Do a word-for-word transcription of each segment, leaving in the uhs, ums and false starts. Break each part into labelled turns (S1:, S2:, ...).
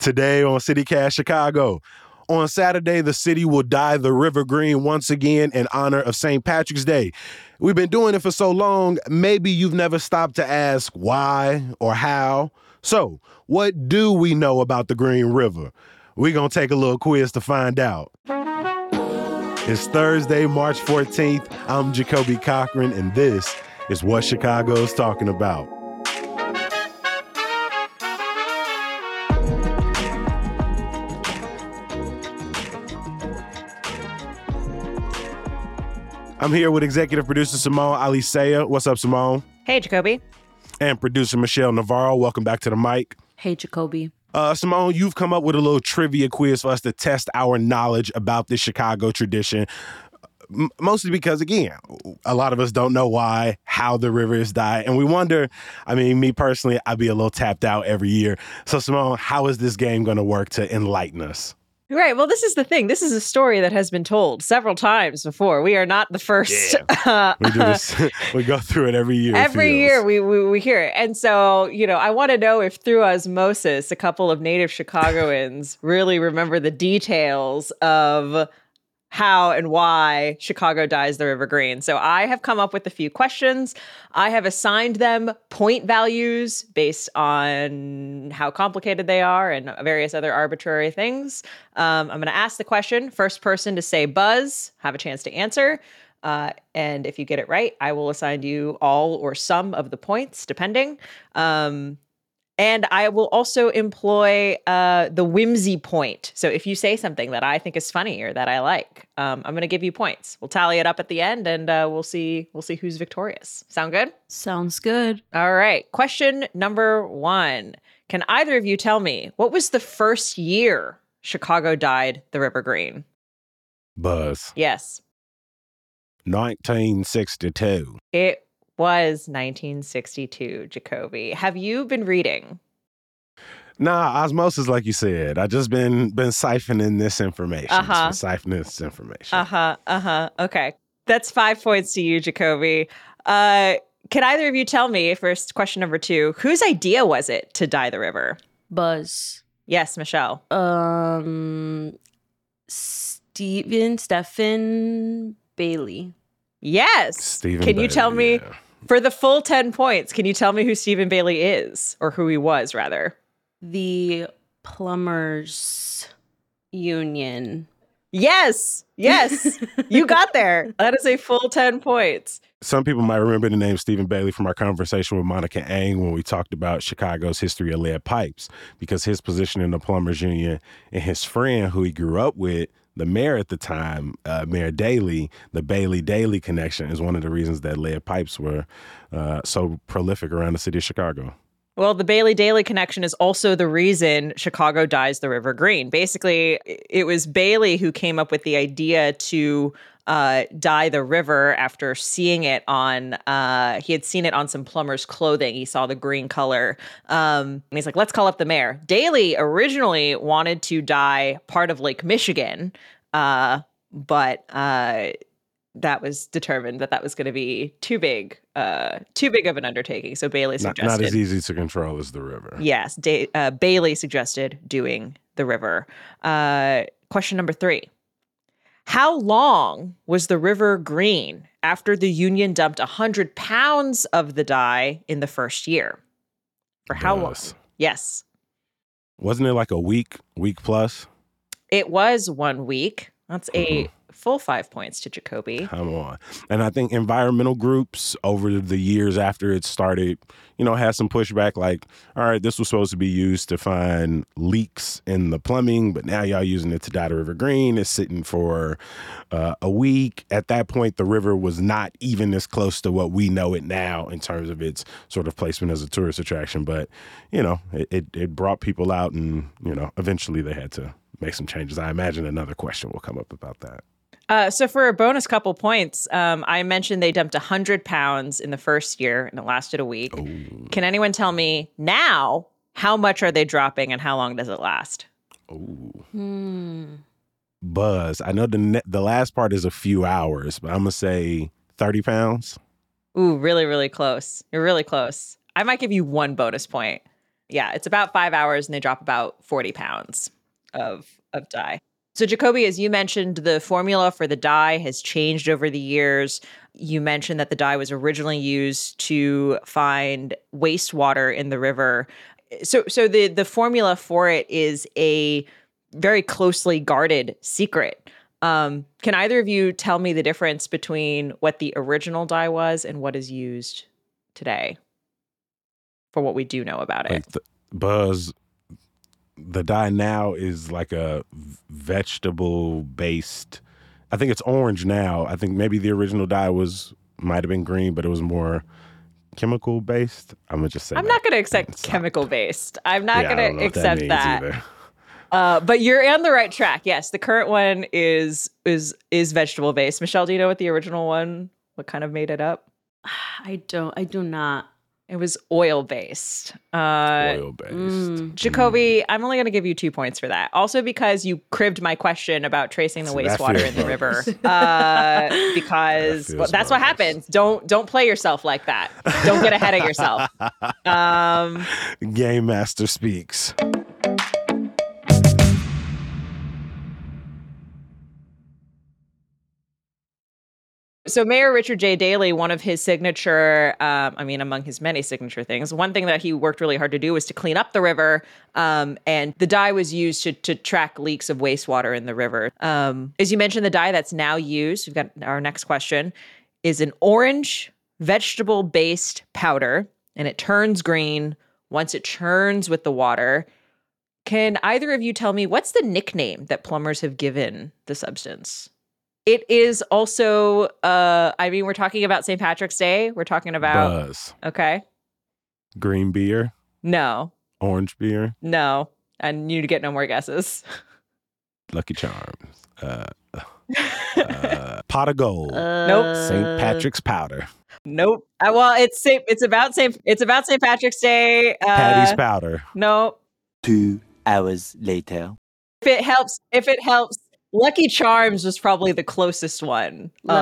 S1: Today on CityCast Chicago. On Saturday, the city will dye the river green once again in honor of Saint Patrick's Day. We've been doing it for so long, maybe you've never stopped to ask why or how. So, what do we know about the Green River? We're going to take a little quiz to find out. It's Thursday, March fourteenth. I'm Jacoby Cochran, and this is What Chicago's Talking About. I'm here with executive producer Simone Alicea. What's up, Simone?
S2: Hey, Jacoby.
S1: And producer Michelle Navarro. Welcome back to the mic.
S3: Hey, Jacoby.
S1: Uh, Simone, you've come up with a little trivia quiz for us to test our knowledge about this Chicago tradition. M- mostly because, again, a lot of us don't know why, how the river is dyed. And we wonder, I mean, me personally, I'd be a little tapped out every year. So, Simone, how is this game going to work to enlighten us?
S2: Right. Well, this is the thing. This is a story that has been told several times before. We are not the first.
S1: Yeah. Uh, we do this. We go through it every year.
S2: Every year we, we we hear it. And so, you know, I want to know if through osmosis, a couple of native Chicagoans really remember the details of how and why Chicago dyes the river green. So I have come up with a few questions. I have assigned them point values based on how complicated they are and various other arbitrary things. Um, I'm going to ask the question. First person to say buzz, have a chance to answer. Uh, and if you get it right, I will assign you all or some of the points, depending. Um, And I will also employ uh, the whimsy point. So if you say something that I think is funny or that I like, um, I'm going to give you points. We'll tally it up at the end, and uh, we'll see. We'll see who's victorious. Sound good?
S3: Sounds good.
S2: All right. Question number one: can either of you tell me what was the first year Chicago dyed the river green?
S1: Buzz.
S2: Yes.
S1: nineteen sixty-two.
S2: It was nineteen sixty-two, Jacoby. Have you been reading?
S1: Nah, osmosis, like you said. I just been been siphoning this information.
S2: Uh-huh.
S1: Just been siphoning this information.
S2: Uh-huh, uh-huh. Okay. That's five points to you, Jacoby. Uh, can either of you tell me, first question number two, whose idea was it to dye the river?
S3: Buzz.
S2: Yes, Michelle.
S3: Um, Stephen, Stephen Bailey.
S2: Yes.
S1: Stephen
S2: Can you
S1: Bailey,
S2: tell me,
S1: yeah.
S2: for the full ten points, can you tell me who Stephen Bailey is? Or who he was, rather?
S3: The Plumbers Union.
S2: Yes. Yes. You got there. That is a full ten points.
S1: Some people might remember the name Stephen Bailey from our conversation with Monica Ang when we talked about Chicago's history of lead pipes, because his position in the Plumbers Union and his friend who he grew up with, the mayor at the time, uh, Mayor Daley, the Bailey-Daley connection is one of the reasons that lead pipes were uh, so prolific around the city of Chicago.
S2: Well, the Bailey-Daley connection is also the reason Chicago dyes the river green. Basically, it was Bailey who came up with the idea to uh, dye the river after seeing it on, uh, he had seen it on some plumber's clothing. He saw the green color. Um, and he's like, let's call up the mayor. Daley originally wanted to dye part of Lake Michigan, uh, but uh, that was determined that that was going to be too big, uh, too big of an undertaking. So Bailey suggested.
S1: Not, not as easy to control as the river.
S2: Yes. Da- uh, Bailey suggested doing the river. Uh, question number three. How long was the river green after the Union dumped one hundred pounds of the dye in the first year? For how long?
S1: Buzz.
S2: Yes.
S1: Wasn't it like a week, week plus?
S2: It was one week. That's a full five points to Jacoby.
S1: Come on. And I think environmental groups over the years after it started, you know, had some pushback like, all right, this was supposed to be used to find leaks in the plumbing, but now y'all using it to dye the river green. It's sitting for uh, a week. At that point, the river was not even as close to what we know it now in terms of its sort of placement as a tourist attraction. But, you know, it, it, it brought people out and, you know, eventually they had to make some changes. I imagine another question will come up about that.
S2: Uh, so for a bonus couple points, um, I mentioned they dumped one hundred pounds in the first year and it lasted a week.
S1: Ooh.
S2: Can anyone tell me now, how much are they dropping and how long does it last?
S1: Ooh.
S3: Hmm.
S1: Buzz. I know the ne- the last part is a few hours, but I'm going to say thirty pounds.
S2: Ooh, really, really close. You're really close. I might give you one bonus point. Yeah, it's about five hours and they drop about forty pounds of, of dye. So Jacoby, as you mentioned, the formula for the dye has changed over the years. You mentioned that the dye was originally used to find wastewater in the river. So so the, the formula for it is a very closely guarded secret. Um, can either of you tell me the difference between what the original dye was and what is used today for what we do know about it?
S1: Like the, Buzz, the dye now is like a vegetable based. I think it's orange now. I think maybe the original dye was might have been green, but it was more chemical based. I'm gonna just say
S2: I'm
S1: that.
S2: not going to accept
S1: It's
S2: chemical based. I'm not
S1: Yeah, I don't
S2: going
S1: know
S2: to
S1: what
S2: accept
S1: means
S2: that.
S1: either.
S2: Uh, but you're on the right track. Yes, the current one is is is vegetable based. Michelle, do you know what the original one? What kind of made it up?
S3: I don't. I do not.
S2: It was oil based. Uh,
S1: Oil based.
S3: Mm.
S2: Jacoby, I'm only going to give you two points for that. Also because you cribbed my question about tracing the
S1: See, that
S2: wastewater
S1: feels
S2: in the river.
S1: bogus.
S2: Uh, because
S1: That
S2: well,
S1: feels
S2: that's what
S1: bogus.
S2: happens. Don't don't play yourself like that. Don't get ahead of yourself. Um,
S1: Game Master speaks.
S2: So Mayor Richard J. Daley, one of his signature, um, I mean, among his many signature things, one thing that he worked really hard to do was to clean up the river. Um, and the dye was used to, to track leaks of wastewater in the river. Um, as you mentioned, the dye that's now used, we've got our next question, is an orange vegetable-based powder, and it turns green once it churns with the water. Can either of you tell me what's the nickname that plumbers have given the substance? It is also, uh, I mean, we're talking about Saint Patrick's Day. We're talking about,
S1: Buzz.
S2: okay.
S1: Green beer.
S2: No,
S1: Orange beer.
S2: no. And you get no more guesses.
S1: Lucky Charms. Uh, uh, pot of gold.
S2: Nope.
S1: Saint
S3: Uh,
S1: Patrick's powder.
S2: Nope. Uh, well, it's Saint, it's about Saint, it's about Saint Patrick's Day. Uh,
S1: Patty's powder.
S2: No.
S4: Two hours later.
S2: If it helps, if it helps, Lucky Charms was probably the closest one. Um,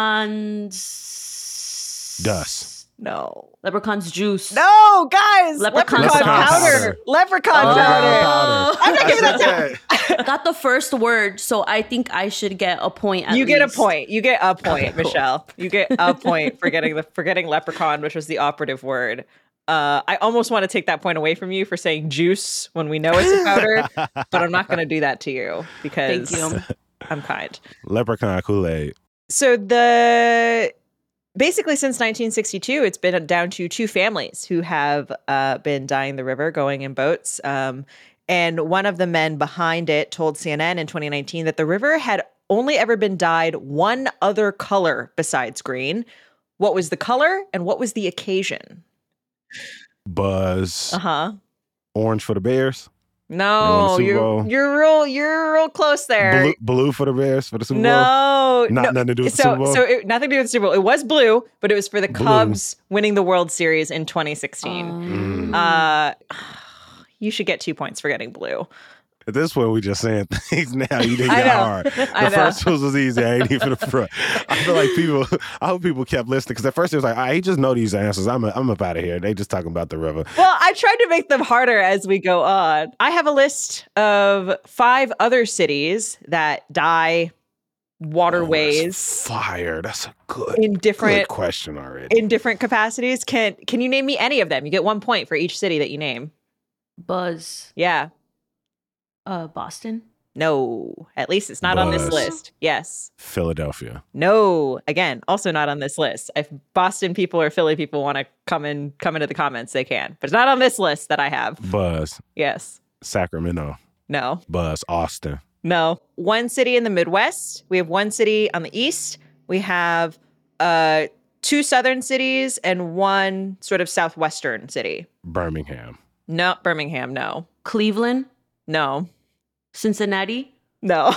S3: Leprechauns.
S1: Dust.
S2: no.
S3: Leprechaun's juice.
S2: No, guys.
S3: Leprechaun
S2: Leprechaun,
S1: powder.
S2: powder. Leprechaun
S3: Oh.
S2: powder. I'm not giving that to
S3: I got the first word, so I think I should get a point. At
S2: You get a
S3: least.
S2: point. You get a point,
S3: Okay, cool.
S2: Michelle. You get a point for getting the for getting leprechaun, which was the operative word. Uh, I almost want to take that point away from you for saying juice when we know it's a powder, but I'm not going to do that to you because
S3: Thank you.
S2: I'm kind.
S1: Leprechaun Kool-Aid.
S2: So the basically since nineteen sixty-two, it's been down to two families who have uh, been dyeing the river, going in boats. Um, and one of the men behind it told C N N in twenty nineteen that the river had only ever been dyed one other color besides green. What was the color and what was the occasion?
S1: Buzz.
S2: Uh huh.
S1: Orange for the Bears.
S2: No,
S1: Super
S2: you're
S1: Bowl.
S2: you're real you're real close there.
S1: Blue, blue for the Bears for the Super Bowl.
S2: No,
S1: Not
S2: no.
S1: nothing to do with the
S2: so,
S1: Super Bowl?
S2: So it, nothing to do with the Super Bowl. It was blue, but it was for the
S1: Blue.
S2: Cubs winning the World Series in twenty sixteen.
S3: Um,
S2: Uh, you should get two points for getting blue.
S1: At this point, we just saying things now. You didn't
S2: I
S1: get
S2: know.
S1: hard. The
S2: I know.
S1: first one was easy. I ain't even the front. I feel like people, I hope people kept listening because at first it was like, I just know these answers. I'm, a, I'm up out of here. They just talking about the river.
S2: Well, I tried to make them harder as we go on. I have a list of five other cities that dye
S1: Oh,
S2: waterways
S1: that's fire. That's a good,
S2: in different
S1: good question already.
S2: in different capacities. Can can you name me any of them? You get one point for each city that you name.
S3: Buzz.
S2: Yeah.
S3: Uh, Boston.
S2: No. At least it's not on this
S1: Buzz.
S2: list. Yes.
S1: Philadelphia.
S2: No. Again, also not on this list. If Boston people or Philly people want to come in, come into the comments, they can. But it's not on this list that I have.
S1: Buzz.
S2: Yes.
S1: Sacramento.
S2: No.
S1: Buzz. Austin.
S2: No. One city in the Midwest. We have one city on the East. We have uh, two southern cities and one sort of southwestern city.
S1: Birmingham.
S2: No. Birmingham. No.
S3: Cleveland.
S2: No.
S3: Cincinnati.
S2: No.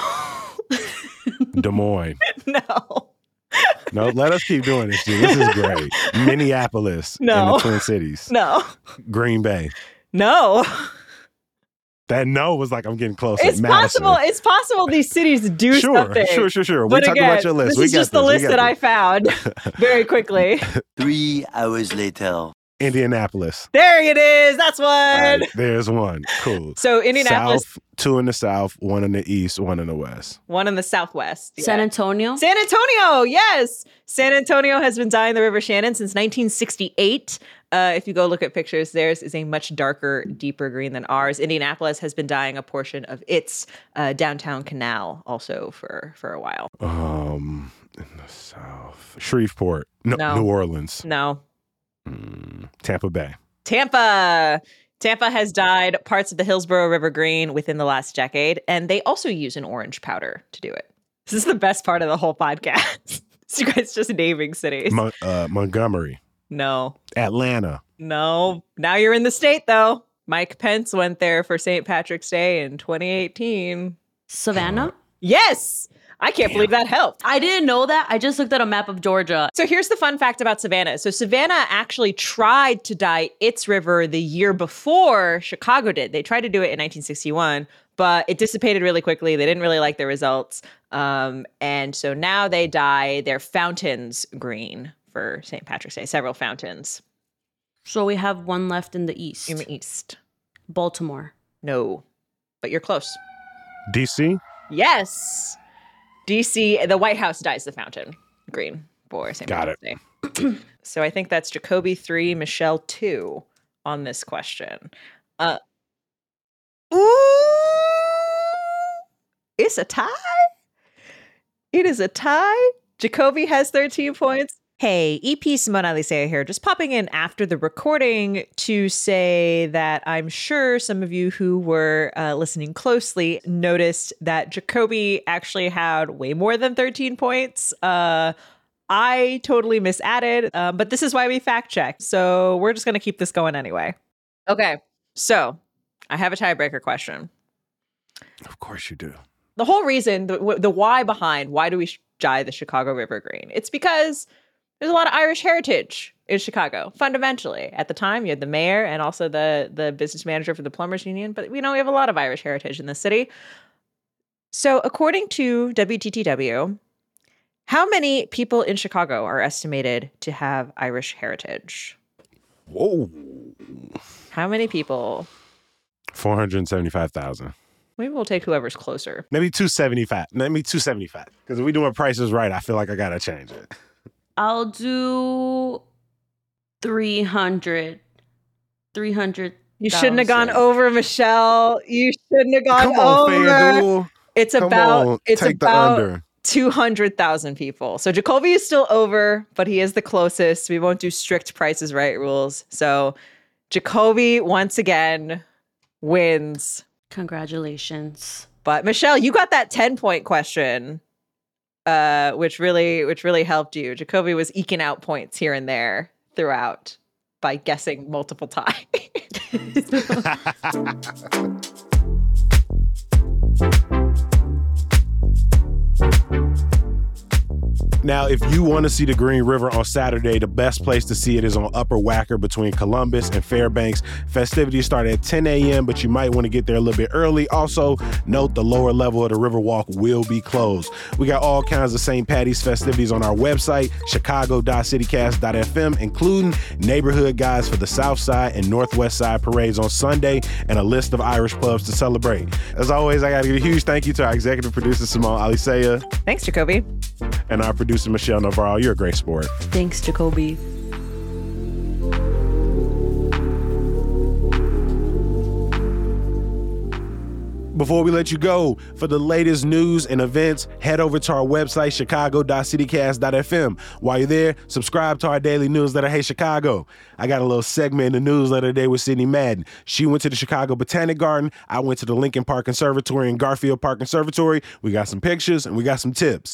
S1: Des Moines.
S2: No.
S1: No, let us keep doing this, dude. This is great. Minneapolis.
S2: No.
S1: In the Twin Cities.
S2: No.
S1: Green Bay.
S2: No.
S1: That no was like, I'm getting closer.
S2: It's
S1: Madison.
S2: possible. It's possible these cities do
S1: Sure,
S2: something.
S1: sure, sure, sure. We're
S2: But
S1: talking
S2: again,
S1: about your list.
S2: this
S1: We
S2: is
S1: got
S2: just the
S1: this. We
S2: list
S1: got
S2: that I
S1: this.
S2: found very quickly.
S4: Three hours later.
S1: Indianapolis.
S2: There it is. That's one.
S1: All right, there's one. Cool.
S2: So Indianapolis,
S1: South, two in the south, one in the east, one in the west.
S2: one in the southwest.
S3: San
S2: Yeah.
S3: Antonio.
S2: San Antonio, yes. San Antonio has been dyeing the River Shannon since nineteen sixty-eight. Uh, if you go look at pictures, theirs is a much darker, deeper green than ours. Indianapolis has been dyeing a portion of its uh, downtown canal also for, for a while.
S1: Um, in the south, Shreveport, no,
S2: No.
S1: New Orleans,
S2: No.
S1: mm, Tampa Bay.
S2: Tampa. Tampa has dyed parts of the Hillsborough River green within the last decade, and they also use an orange powder to do it. This is the best part of the whole podcast. You guys just naming cities.
S1: Mon- uh, Montgomery,
S2: No.
S1: Atlanta.
S2: No. Now you're in the state, though. Mike Pence went there for Saint Patrick's Day in twenty eighteen.
S3: Savannah.
S2: Yes. I can't believe that helped.
S3: I didn't know that. I just looked at a map of Georgia.
S2: So here's the fun fact about Savannah. So Savannah actually tried to dye its river the year before Chicago did. They tried to do it in nineteen sixty-one, but it dissipated really quickly. They didn't really like the results. Um, and so now they dye their fountains green for Saint Patrick's Day, several fountains
S3: So we have one left in the east.
S2: in the east.
S3: Baltimore.
S2: No, but you're close.
S1: D C.
S2: Yes. D C, the White House dyes the fountain green for Saint
S1: Got
S2: Patrick's Day. So I think that's Jacoby three, Michelle two on this question. Uh, ooh, it's a tie. It is a tie. Jacoby has thirteen points. Hey, E P Simone Alicea here, just popping in after the recording to say that I'm sure some of you who were uh, listening closely noticed that Jacoby actually had way more than thirteen points. Uh, I totally misadded, um, but this is why we fact check. So we're just going to keep this going anyway. Okay, so I have a tiebreaker question.
S1: Of course you do.
S2: The whole reason, the, the why behind why do we dye the Chicago River green? It's because there's a lot of Irish heritage in Chicago, fundamentally. At the time, you had the mayor and also the, the business manager for the Plumbers Union, but we know we have a lot of Irish heritage in the city. So according to W T T W, how many people in Chicago are estimated to have Irish heritage?
S1: Whoa.
S2: How many people?
S1: four hundred seventy-five thousand.
S2: Maybe we'll take whoever's closer.
S1: Maybe two seventy-five. Maybe two seventy-five. Because if we doing prices right, I feel like I got to change it.
S3: I'll do three hundred. three hundred.
S2: You shouldn't have gone over, Michelle. You shouldn't have gone
S1: Come on,
S2: over.
S1: FanDuel.
S2: It's
S1: Come
S2: about
S1: on,
S2: it's
S1: take the
S2: about
S1: under.
S2: two hundred thousand people. So Jacoby is still over, but he is the closest. We won't do strict Prices Right rules. So Jacoby once again wins.
S3: Congratulations.
S2: But Michelle, you got that ten point question, uh, which really which really helped you. Jacoby was eking out points here and there throughout by guessing multiple times.
S1: Now, if you want to see the Green River on Saturday, the best place to see it is on Upper Wacker between Columbus and Fairbanks. Festivities start at ten a.m., but you might want to get there a little bit early. Also, note the lower level of the Riverwalk will be closed. We got all kinds of Saint Patty's festivities on our website, chicago dot citycast dot f m, including neighborhood guides for the South Side and Northwest Side parades on Sunday and a list of Irish pubs to celebrate. As always, I got to give a huge thank you to our executive producer, Simone Alicea,
S2: Thanks, Jacoby.
S1: and our producer, Michelle Navarro. You're a great sport.
S3: Thanks, Jacoby.
S1: Before we let you go, for the latest news and events, head over to our website, chicago dot citycast dot f m. While you're there, subscribe to our daily newsletter, Hey Chicago. I got a little segment in the newsletter today with Sydney Madden. She went to the Chicago Botanic Garden. I went to the Lincoln Park Conservatory and Garfield Park Conservatory. We got some pictures and we got some tips.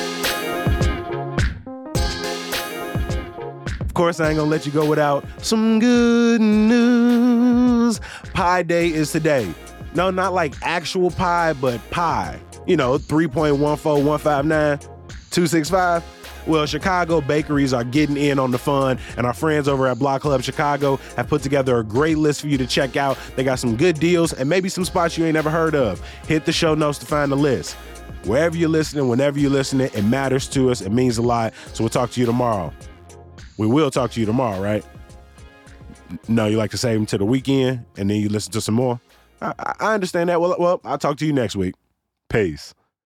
S1: Of course, I ain't gonna let you go without some good news. Pi Day is today. No, not like actual pie, but pie. You know, three point one four one five nine two six five. Well, Chicago bakeries are getting in on the fun, and our friends over at Block Club Chicago have put together a great list for you to check out. They got some good deals and maybe some spots you ain't never heard of. Hit the show notes to find the list. Wherever you're listening, whenever you're listening, it matters to us. It means a lot. So we'll talk to you tomorrow. We will talk to you tomorrow, right? No, you like to save them to the weekend and then you listen to some more. I, I understand that. Well, well, I'll talk to you next week. Peace.